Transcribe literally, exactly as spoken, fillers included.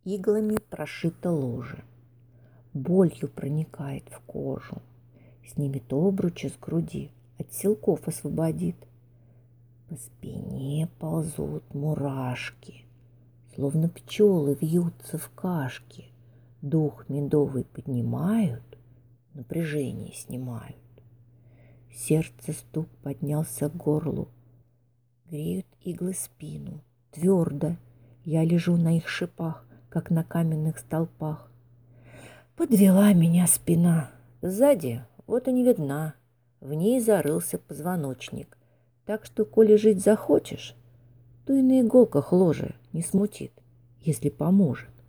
Иглами прошито ложе, болью проникает в кожу, снимет обручи с груди, от силков освободит. По спине ползут мурашки, словно пчелы вьются в кашке, дух медовый поднимают, напряжение снимают. Сердце стук поднялся к горлу, греют иглы спину, твердо я лежу на их шипах, как на каменных столпах. Подвела меня спина, сзади вот и не видна, в ней зарылся позвоночник, так что, коли жить захочешь, то и на иголках ложе не смутит, если поможет.